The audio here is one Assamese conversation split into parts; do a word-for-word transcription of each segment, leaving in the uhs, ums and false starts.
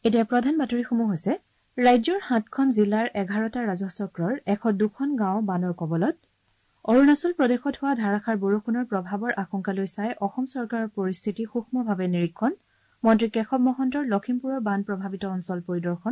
এতিয়া প্ৰধান বাতৰিসমূহ হৈছে ৰাজ্যৰ সাতখন জিলাৰ এঘাৰটা ৰাজচক্ৰৰ এশ দুখন গাঁও বানৰ কবলত অৰুণাচল প্ৰদেশত হোৱা ধাৰাসাৰ বৰষুণৰ প্ৰভাৱৰ আশংকালৈ চাই অসম চৰকাৰৰ পৰিস্থিতি সূক্ষ্মভাৱে নিৰীক্ষণ মন্ত্ৰী কেশৱ মহন্তৰ লখিমপুৰৰ বান প্ৰভাৱিত অঞ্চল পৰিদৰ্শন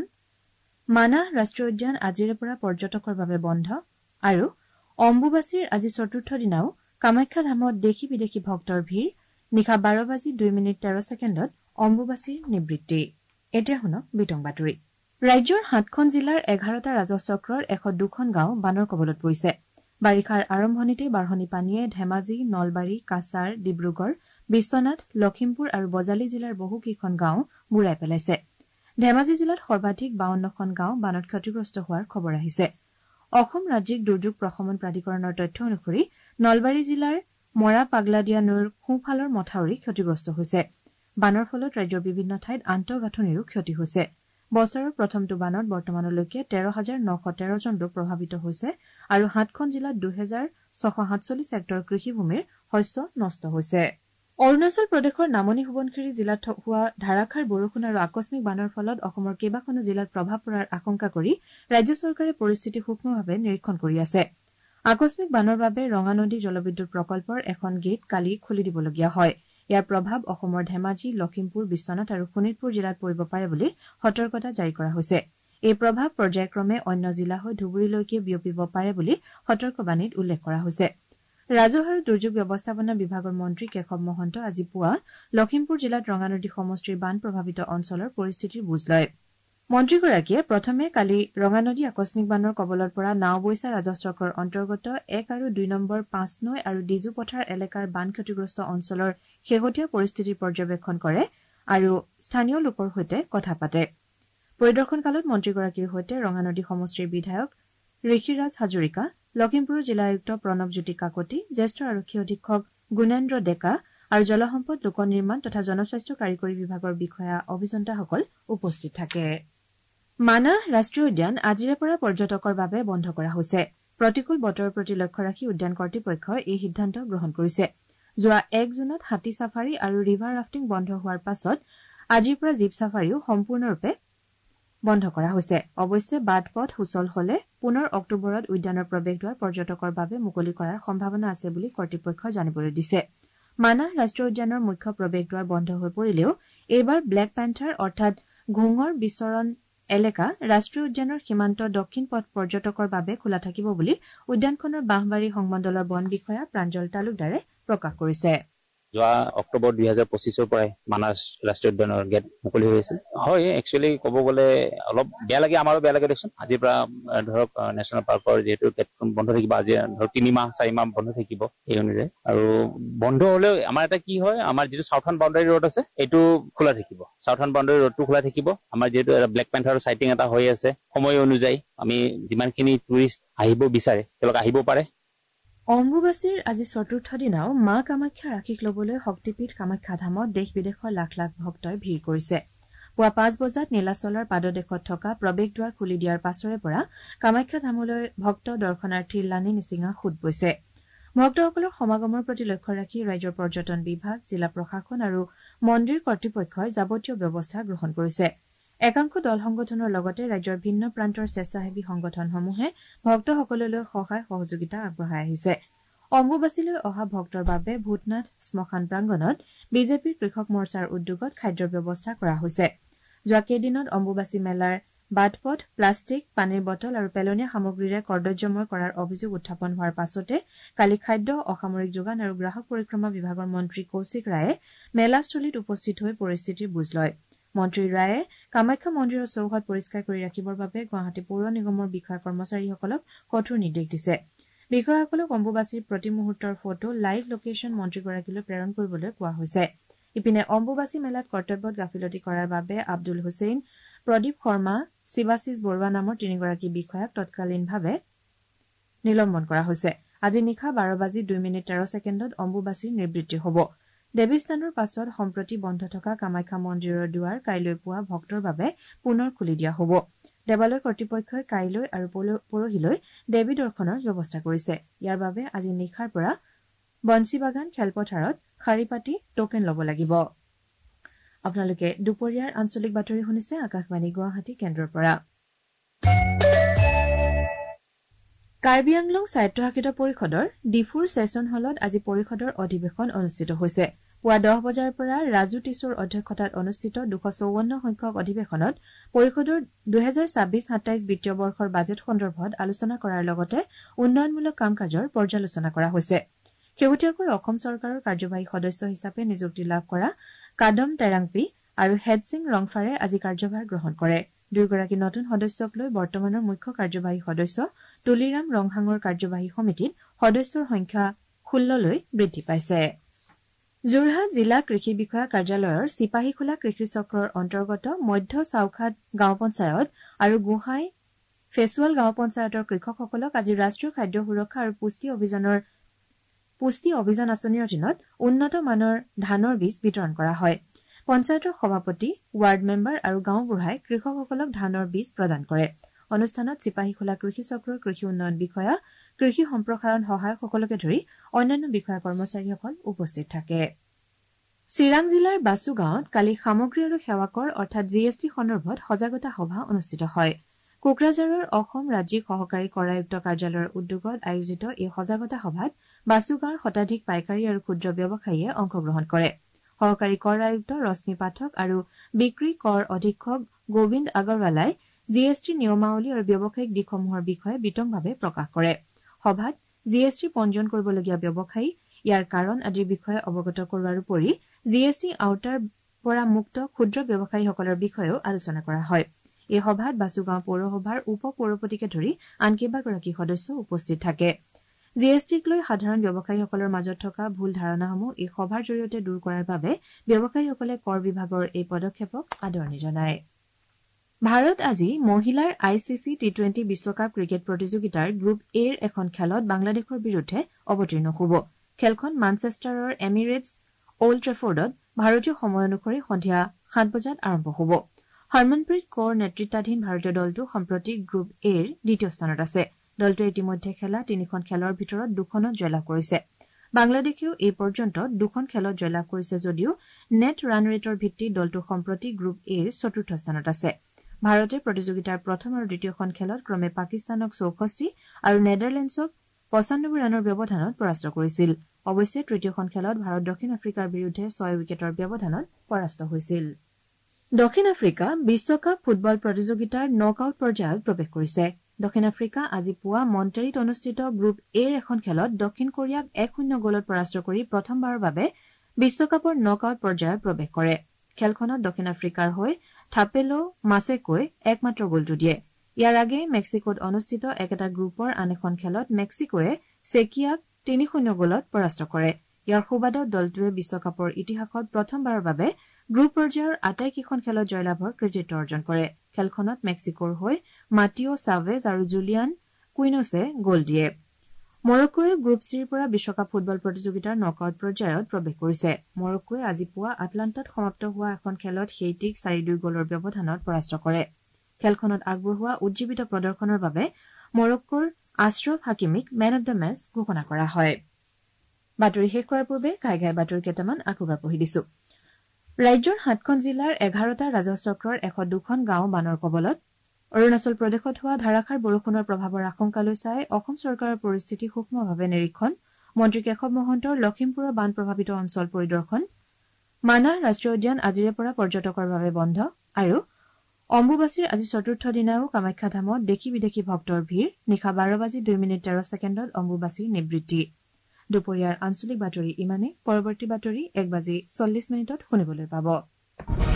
মানাহ ৰাষ্ট্ৰীয় উদ্যান আজিৰে পৰা পৰ্যটকৰ বাবে বন্ধ আৰু অম্বুবাচীৰ আজি চতুৰ্থ দিনাও কামাখ্যা ধামত দেশী বিদেশী ভক্তৰ ভিৰ নিশা বাৰ বাজি দুই মিনিট তেৰ ছেকেণ্ডত অম্বুবাচীৰ নিবৃত্তি এতিয়া শুনক বিতং বাতৰি ৰাজ্যৰ সাতখন জিলাৰ এঘাৰটা ৰাজচক্ৰৰ এশ দুখন গাঁও বানৰ কবলত পৰিছে বাৰিষাৰ আৰম্ভণিতে বাঢ়নি পানীয়ে ধেমাজি নলবাৰী কাছাৰ ডিব্ৰুগড় বিশ্বনাথ লখিমপুৰ আৰু বজালী জিলাৰ বহুকেইখন গাঁও বুৰাই পেলাইছে ধেমাজি জিলাত সৰ্বাধিক বাৱন্নখন গাঁও বানত ক্ষতিগ্ৰস্ত হোৱাৰ খবৰ আহিছে অসম ৰাজ্যিক দুৰ্যোগ প্ৰশমন প্ৰাধিকৰণৰ তথ্য অনুসৰি নলবাৰী জিলাৰ মৰা পাগলাদিয়া নৈৰ সোঁফালৰ মথাউৰি ক্ষতিগ্ৰস্ত হৈছে বানৰ ফলত ৰাজ্যৰ বিভিন্ন ঠাইত আন্তঃগাঁথনিৰো ক্ষতি হৈছে বছৰৰ প্ৰথমটো বানত বৰ্তমানলৈকে তেৰ হাজাৰ নশ তেৰ জন লোক প্ৰভাৱিত হৈছে আৰু সাতখন জিলাত দুহেজাৰ ছশ সাতচল্লিছ হেক্টৰ কৃষিভূমিৰ শস্য নষ্ট হৈছে অৰুণাচল প্ৰদেশৰ নামনি সোৱণশিৰি জিলাত হোৱা ধাৰাসাৰ বৰষুণ আৰু আকস্মিক বানৰ ফলত অসমৰ কেইবাখনো জিলাত প্ৰভাৱ পৰাৰ আশংকা কৰি ৰাজ্য চৰকাৰে পৰিস্থিতি সূক্ষ্মভাৱে নিৰীক্ষণ কৰি আছে আকস্মিক বানৰ বাবে ৰঙানদী জলবিদ্যুৎ প্ৰকল্পৰ এখন গেট কালি খুলি দিবলগীয়া হয় ইয়াৰ প্ৰভাৱ অসমৰ ধেমাজি লখিমপুৰ বিশ্বনাথ আৰু শোণিতপুৰ জিলাত পৰিব পাৰে বুলি সতৰ্কতা জাৰি কৰা হৈছে এই প্ৰভাৱ পৰ্যায়ক্ৰমে অন্য জিলা হৈ ধুবুৰীলৈকে বিয়পিব পাৰে বুলি সতৰ্কবাণীত উল্লেখ কৰা হৈছে ৰাজহ আৰু দুৰ্যোগ ব্যৱস্থাপনা বিভাগৰ মন্ত্ৰী কেশৱ মহন্ত আজি পুৱা লখিমপুৰ জিলাত ৰঙানদী সমষ্টিৰ বান প্ৰভাৱিত অঞ্চলৰ পৰিস্থিতিৰ বুজ লয় মন্ত্ৰীগৰাকীয়ে প্ৰথমে কালি ৰঙানদী আকস্মিক বানৰ কবলৰ পৰা নাওবৈচা ৰাজচক্ৰৰ অন্তৰ্গত এক আৰু দুই নম্বৰ পাঁচ নৈ আৰু ডিজু পথাৰ এলেকাৰ বান ক্ষতিগ্ৰস্ত অঞ্চলৰ শেহতীয়া পৰিস্থিতিৰ পৰ্যবেক্ষণ কৰে আৰু স্থানীয় লোকৰ সৈতে কথা পাতে পৰিদৰ্শনকালত মন্ত্ৰীগৰাকীৰ সৈতে ৰঙানদী সমষ্টিৰ বিধায়ক ঋষিৰাজ হাজৰিকা লখিমপুৰ জিলা আয়ুক্ত প্ৰণৱজ্যোতি কাকতি জ্যেষ্ঠ আৰক্ষী অধীক্ষক গুণেন্দ্ৰ ডেকা আৰু জলসম্পদ লোক নিৰ্মাণ তথা জনস্বাস্থ্য কাৰিকৰী বিভাগৰ বিষয়া অভিযন্তাসকল উপস্থিত থাকে মানাহ ৰাষ্ট্ৰীয় উদ্যান আজিৰে পৰা পৰ্যটকৰ বাবে বন্ধ কৰা হৈছে প্ৰতিকূল বতৰৰ প্ৰতি লক্ষ্য ৰাখি উদ্যান কৰ্তৃপক্ষই এই সিদ্ধান্ত গ্ৰহণ কৰিছে যোৱা এক জুনত হাতী ছাফাৰী আৰু ৰিভাৰ ৰাফটিং বন্ধ হোৱাৰ পাছত আজিৰ পৰা জীপ ছাফাৰীও সম্পূৰ্ণৰূপে বন্ধ কৰা হৈছে অৱশ্যে বাট পথ সুচল হলে পুনৰ অক্টোবৰত উদ্যানৰ প্ৰৱেশদ্বাৰ পৰ্যটকৰ বাবে মুকলি কৰাৰ সম্ভাৱনা আছে বুলি কৰ্তৃপক্ষই জানিবলৈ দিছে মানাহ ৰাষ্ট্ৰীয় উদ্যানৰ মুখ্য প্ৰৱেশদ্বাৰ বন্ধ হৈ পৰিলেও এইবাৰ ব্লেক পেন্থাৰ অৰ্থাৎ ঘোঙৰ বিচৰণ এলেকা ৰাষ্ট্ৰীয় উদ্যানৰ সীমান্ত দক্ষিণ পথ পৰ্যটকৰ বাবে খোলা থাকিব বুলি উদ্যানখনৰ বাঁহবাৰী সংমণ্ডলৰ বন বিষয়া প্ৰাঞ্জল তালুকদাৰে প্ৰকাশ কৰিছে যোৱা অক্টোবৰ দুই হাজাৰ পঁচিছৰ পৰাই মানাহ ৰাষ্ট্ৰীয় উদ্যানৰ গেট মুকলি হৈ আছিল হয় একচুৱেলি ক'ব গ'লে অলপ বেয়া লাগে আমাৰো বেয়া লাগে দেখোন আজিৰ পৰা ধৰক নেশ্যনেল পাৰ্কৰ যিহেতু গেটখন বন্ধ থাকিব আজি ধৰক তিনি মাহ চাৰি মাহ বন্ধ থাকিব এই অনুযায়ী আৰু বন্ধ হলেও আমাৰ এটা কি হয় আমাৰ যিটো চাউথাৰ্ণ বাউণ্ডাৰী ৰোড আছে এইটো খোলা থাকিব চাউথাৰ্ণ বাউণ্ডাৰী ৰোডটো খোলা থাকিব আমাৰ যিহেতু ব্লেক পেন্থাৰৰ চাইটিং এটা হৈ আছে সময় অনুযায়ী আমি যিমানখিনি টুৰিষ্ট আহিব বিচাৰে তেওঁলোক আহিব পাৰে অম্বুবাচীৰ আজি চতুৰ্থ দিনাও মা কামাখ্যাৰ আশীষ লবলৈ শক্তিপীঠ কামাখ্যা ধামত দেশ বিদেশৰ লাখ লাখ ভক্তই ভিৰ কৰিছে পুৱা পাঁচ বজাত নীলাচলৰ পাদদেশত থকা প্ৰৱেশদ্বাৰ খুলি দিয়াৰ পাছৰে পৰা কামাখ্যা ধামলৈ ভক্ত দৰ্শনাৰ্থীৰ লানি নিচিঙা সোঁত বৈছে ভক্তসকলৰ সমাগমৰ প্ৰতি লক্ষ্য ৰাখি ৰাজ্যৰ পৰ্যটন বিভাগ জিলা প্ৰশাসন আৰু মন্দিৰ কৰ্তৃপক্ষই যাৱতীয় ব্যৱস্থা গ্ৰহণ কৰিছে একাংশ দল সংগঠনৰ লগতে ৰাজ্যৰ ভিন্ন প্ৰান্তৰ স্বেচ্ছাসেৱী সংগঠনসমূহে ভক্তসকললৈ সহায় সহযোগিতা আগবঢ়াই আহিছে অম্বুবাচীলৈ অহা ভক্তৰ বাবে ভূতনাথ শ্মশান প্ৰাংগণত বিজেপিৰ কৃষক মৰ্চাৰ উদ্যোগত খাদ্যৰ ব্যৱস্থা কৰা হৈছে যোৱা কেইদিনত অম্বুবাচী মেলাৰ বাটপথ প্লাষ্টিক পানীৰ বটল আৰু পেলনীয়া সামগ্ৰীৰে কৰ্দৰ্যময় কৰাৰ অভিযোগ উত্থাপন হোৱাৰ পাছতে কালি খাদ্য অসামৰিক যোগান আৰু গ্ৰাহক পৰিক্ৰমা বিভাগৰ মন্ত্ৰী কৌশিক ৰায়ে মেলাস্থলীত উপস্থিত হৈ পৰিস্থিতিৰ বুজ লয় মন্ত্ৰী ৰায়ে কামাখ্যা মন্দিৰৰ চৌহদ পৰিষ্কাৰ কৰি ৰাখিবৰ বাবে গুৱাহাটী পৌৰ নিগমৰ বিষয়া কৰ্মচাৰীসকলক কঠোৰ নিৰ্দেশ দিছে বিষয়াসকলক অম্বুবাচীৰ প্ৰতি মুহূৰ্তৰ ফটো লাইভ লোকেশ্যন মন্ত্ৰীগৰাকীলৈ প্ৰেৰণ কৰিবলৈ কোৱা হৈছে ইপিনে অম্বুবাচী মেলাত কৰ্তব্যত গাফিলতি কৰাৰ বাবে আব্দুল হুছেইন প্ৰদীপ শৰ্মা শিৱাশিষ বৰুৱা নামৰ তিনিগৰাকী বিষয়াক তৎকালীনভাৱে নিলম্বন কৰা হৈছে আজি নিশা বাৰ বাজি দুই মিনিট তেৰ ছেকেণ্ডত অম্বুবাচীৰ নিবৃত্তি হ'ব দেৱীস্নানৰ পাছত সম্প্ৰতি বন্ধ থকা কামাখ্যা মন্দিৰৰ দুৱাৰ কাইলৈ পুৱা ভক্তৰ বাবে পুনৰ খুলি দিয়া হ'ব দেৱালয় কৰ্তৃপক্ষই কাইলৈ আৰু পৰহিলৈ দেৱী দৰ্শনৰ ব্যৱস্থা কৰিছে ইয়াৰ বাবে আজি নিশাৰ পৰা বঞ্চীবাগান খেলপথাৰত শাৰী পাতি টোকেন ল'ব লাগিব আপোনালোকে দুপৰীয়াৰ আঞ্চলিক বাতৰি শুনিছে আকাশবাণী গুৱাহাটী কেন্দ্ৰৰ পৰা। কাৰ্বি আংলং স্বায়ত্তশাসিত পৰিষদৰ ডিফুৰ ছেছন হলত আজি পৰিষদৰ অধিৱেশন অনুষ্ঠিত হৈছে। পুৱা দহ বজাৰ পৰা ৰাজু টিছুৰ অধ্যক্ষতাত অনুষ্ঠিত দুশ চৌৱন্ন সংখ্যক অধিৱেশনত পৰিষদৰ দুহেজাৰ ছাব্বিছ সাতাইছ বিত্তীয় বৰ্ষৰ বাজেট সন্দৰ্ভত আলোচনা কৰাৰ লগতে উন্নয়নমূলক কাম কাজৰ পৰ্যালোচনা কৰা হৈছে। শেহতীয়াকৈ অসম চৰকাৰৰ কাৰ্যবাহী সদস্য হিচাপে নিযুক্তি লাভ কৰা কাদম টেৰাংপি আৰু হেডছিং ৰংফাৰে আজি কাৰ্যভাৰ গ্ৰহণ কৰে। দুয়োগৰাকী নতুন সদস্যক লৈ বৰ্তমানৰ মুখ্য কাৰ্যবাহী সদস্য তুলিৰাম ৰংহাঙৰ কাৰ্যবাহী সমিতিত সদস্যৰ সংখ্যা ষোল্ললৈ বৃদ্ধি পাইছে। যোৰহাট জিলা কৃষি বিষয়া কাৰ্যালয়ৰ চিপাহীখোলা কৃষি চক্ৰৰ অন্তৰ্গত মধ্য চাউখাট গাঁও পঞ্চায়ত আৰু গোহাঁই ফেচুৱাল গাঁও পঞ্চায়তৰ কৃষকসকলক আজি ৰাষ্ট্ৰীয় খাদ্য সুৰক্ষা আৰু পুষ্টি অভিযানৰ পুষ্টি অভিযান আঁচনিৰ অধীনত উন্নত মানৰ ধানৰ বীজ বিতৰণ কৰা হয়। পঞ্চায়তৰ সভাপতি ৱাৰ্ড মেম্বাৰ আৰু গাঁওবুঢ়াই কৃষকসকলক ধানৰ বীজ প্ৰদান কৰে। অনুষ্ঠানত চিপাহীখোলা কৃষি চক্ৰৰ কৃষি উন্নয়ন বিষয়া কৃষি সম্প্ৰসাৰণ সহায়কসকলকে ধৰি অন্যান্য বিষয়া কৰ্মচাৰীসকল উপস্থিত থাকে। চিৰাং জিলাৰ বাছু গাঁৱত কালি সামগ্ৰী আৰু সেৱাকৰ অৰ্থাৎ জি এছ টি সন্দৰ্ভত সজাগতা সভা অনুষ্ঠিত হয়। কোকৰাঝাৰৰ অসম ৰাজ্যিক সহকাৰী কৰ আয়ুক্ত কাৰ্যালয়ৰ উদ্যোগত আয়োজিত এই সজাগতা সভাত বাছু গাঁৱৰ শতাধিক পাইকাৰী আৰু ক্ষুদ্ৰ ব্যৱসায়ীয়ে অংশগ্ৰহণ কৰে। সহকাৰী কৰ আয়ুক্ত ৰশ্মি পাঠক আৰু বিক্ৰী কৰ অধীক্ষক গোবিন্দ আগৰৱালাই জি এছ টিৰ নিয়মাৱলী আৰু ব্যৱসায়িক দিশসমূহৰ বিষয়ে বিতংভাৱে প্ৰকাশ কৰে। সভাত জি এছ টি পঞ্জীয়ন কৰিবলগীয়া ব্যৱসায়ী ইয়াৰ কাৰণ আদিৰ বিষয়ে অৱগত কৰোৱাৰ উপৰি জি এছ টি আওতাৰ পৰা মুক্ত ক্ষুদ্ৰ ব্যৱসায়ীসকলৰ বিষয়েও আলোচনা কৰা হয়। এই সভাত বাছুগাঁও পৌৰসভাৰ উপ পৌৰপতিকে ধৰি আন কেইবাগৰাকী সদস্য উপস্থিত থাকে। জি এছ টিক লৈ সাধাৰণ ব্যৱসায়ীসকলৰ মাজত থকা ভুল ধাৰণাসমূহ এই সভাৰ জৰিয়তে দূৰ কৰাৰ বাবে ব্যৱসায়ীসকলে কৰ বিভাগৰ এই পদক্ষেপক আদৰণি জনায়। ভাৰত আজি মহিলাৰ I C C T twenty বিশ্বকাপ ক্ৰিকেট প্ৰতিযোগিতাৰ গ্ৰুপ এৰ এখন খেলত বাংলাদেশৰ বিৰুদ্ধে অৱতীৰ্ণ হ'ব। খেলখন মানচেষ্টাৰৰ এমিৰেটছ অল্ড ট্ৰেফৰ্ডত ভাৰতীয় সময় অনুসৰি সন্ধিয়া সাত বজাত আৰম্ভ হ'ব। হৰমনপ্ৰীত কৌৰ নেতৃত্বাধীন ভাৰতীয় দলটো সম্প্ৰতি গ্ৰুপ এৰ দ্বিতীয় স্থানত আছে। দলটোৱে ইতিমধ্যে খেলা তিনিখন খেলৰ ভিতৰত দুখনত জয়লাভ কৰিছে। বাংলাদেশেও এই পৰ্যন্ত দুখন খেলত জয়লাভ কৰিছে যদিও নেট ৰান ৰেটৰ ভিত্তিত দলটো সম্প্ৰতি গ্ৰুপ এৰ চতুৰ্থ স্থানত আছে। ভাৰতে প্ৰতিযোগিতাৰ প্ৰথম আৰু দ্বিতীয়খন খেলত ক্ৰমে পাকিস্তানক চৌষষ্ঠি আৰু নেডাৰলেণ্ডছক পঁচানব্বৈ ৰানৰ ব্যৱধানত পৰাস্ত কৰিছিল। অৱশ্যে তৃতীয়খন খেলত ভাৰত দক্ষিণ আফ্ৰিকাৰ বিৰুদ্ধে ছয় উইকেটৰ ব্যৱধানত পৰাস্ত হৈছিল। দক্ষিণ আফ্ৰিকা বিশ্বকাপ ফুটবল প্ৰতিযোগিতাৰ নক আউট পৰ্যায়ত প্ৰৱেশ কৰিছে। দক্ষিণ আফ্ৰিকা আজি পুৱা মণ্টেৰিত অনুষ্ঠিত গ্ৰুপ এৰ এখন খেলত দক্ষিণ কোৰিয়াক এক শূন্য গলত পৰাস্ত কৰি প্ৰথমবাৰৰ বাবে বিশ্বকাপৰ নক আউট পৰ্যায়ত প্ৰৱেশ কৰে। খেলখনত দক্ষিণ আফ্ৰিকাৰ হৈ থাপেলো মাছেকৈ একমাত্ৰ গলটো দিয়ে। ইয়াৰ আগেয়ে মেক্সিকোত অনুষ্ঠিত একেটা গ্ৰুপৰ আন এখন খেলত মেক্সিকোৱে চেকিয়াক তিনি শূন্য গলত পৰাস্ত কৰে। ইয়াৰ সুবাদত দলটোৱে বিশ্বকাপৰ ইতিহাসত প্ৰথমবাৰৰ বাবে গ্ৰুপ পৰ্যায়ৰ আটাইকেইখন খেলত জয়লাভৰ কৃতিত্ব অৰ্জন কৰে। খেলখনত মেক্সিকোৰ হৈ মাটিঅ' চাভেজ আৰু জুলিয়ান কুইনোছে গল দিয়ে। মৰক্কোৱে গ্ৰুপ চিৰ পৰা বিশ্বকাপ ফুটবল প্ৰতিযোগিতাৰ নক আউট পৰ্যায়ত প্ৰৱেশ কৰিছে। মৰক্কোৱে আজি পুৱা আটলাণ্টাত সমাপ্ত হোৱা এখন খেলত সেইটিক চাৰি দুই গলৰ ব্যৱধানত পৰাস্ত কৰে। খেলখনত আগবঢ়োৱা উজ্জীৱিত প্ৰদৰ্শনৰ বাবে মৰক্কোৰ আশ্ৰফ হাকিমিক মেন অব দ্য মেচ ঘোষণা কৰা হয়। বাতৰি শেষ কৰাৰ পূৰ্বে ঘাই ঘাই বাতৰি কেইটামান আকৌ এবাৰ পঢ়ি দিছো। ৰাজ্যৰ সাতখন জিলাৰ এঘাৰটা ৰাজহ চক্ৰৰ এশ দুখন গাঁও বানৰ কবলত। অৰুণাচল প্ৰদেশত হোৱা ধাৰাসাৰ বৰষুণৰ প্ৰভাৱৰ আশংকালৈ চাই অসম চৰকাৰৰ পৰিস্থিতি সূক্ষ্মভাৱে নিৰীক্ষণ। মন্ত্ৰী কেশৱ মহন্তৰ লখিমপুৰৰ বান প্ৰভাৱিত অঞ্চল পৰিদৰ্শন। মানাহ ৰাষ্ট্ৰীয় উদ্যান আজিৰে পৰা পৰ্যটকৰ বাবে বন্ধ। আৰু অম্বুবাচীৰ আজি চতুৰ্থ দিনাও কামাখ্যা ধামত দেশী বিদেশী ভক্তৰ ভিৰ। নিশা বাৰ বাজি দুই মিনিট তেৰ ছেকেণ্ডত অম্বুবাচীৰ নিবৃত্তি। দুপৰীয়াৰ আঞ্চলিক বাতৰি ইমানে। পৰৱৰ্তী বাতৰি এক বাজি চল্লিছ মিনিটত শুনিবলৈ পাব।